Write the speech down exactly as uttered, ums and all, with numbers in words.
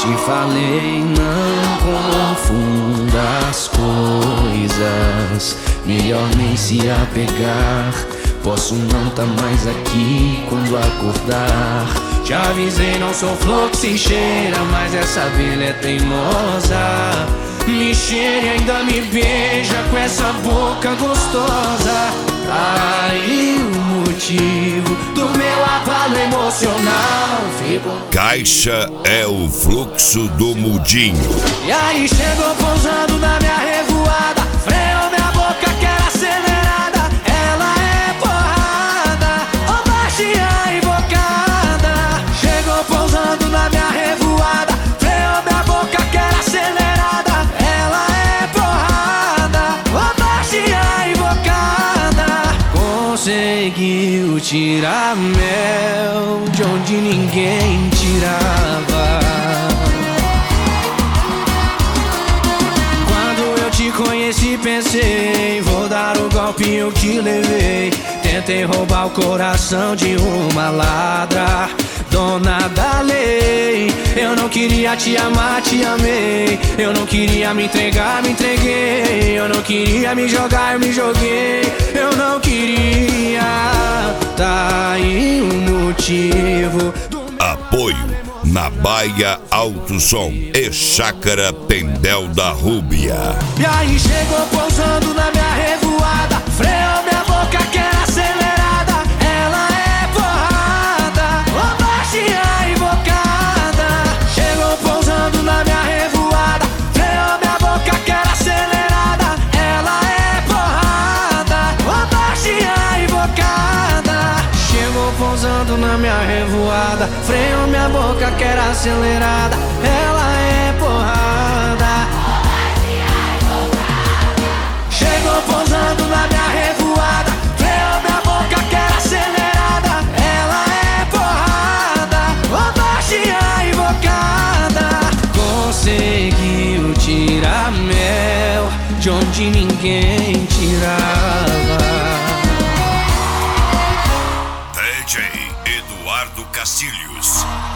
Te falei, não confunda as coisas, melhor nem se apegar. Posso não tá mais aqui quando acordar. Te avisei, não sou flor que se cheira, mas essa abelha é teimosa. Me cheira e ainda me beija com essa boca gostosa. Aí o motivo do meu abalo emocional. Fico... Caixa é o fluxo do mudinho. E aí chegou pousando na minha revoada, freou minha boca que era acelerada. Ela é porrada, ô baixinha invocada. Chegou pousando na minha revoada, freou minha boca que era acelerada. Ela é porrada, ô baixinha invocada. Conseguiu tirar mel de onde ninguém tirava. Te conheci, pensei, vou dar o golpe eu que levei. Tentei roubar o coração de uma ladra, dona da lei. Eu não queria te amar, te amei. Eu não queria me entregar, me entreguei. Eu não queria me jogar, eu me joguei. Eu não queria, tá aí o motivo do... Apoio na Baia Alto Som e Chácara Pendel da Rúbia. E aí chegou pousando na minha revoada, freou minha boca que era acelerada. Ela é porrada, ô baixinha invocada. Chegou pousando na minha revoada, freou minha boca que era acelerada. Ela é porrada, ô baixinha invocada. Chegou pousando na minha revoada, freou minha boca que era acelerada. Ela é porrada. Chegou pousando na minha revoada, freou minha boca que era acelerada. Ela é porrada, ô baixinha invocada. Conseguiu tirar mel de onde ninguém tirava. D J Eduardo Castilhos.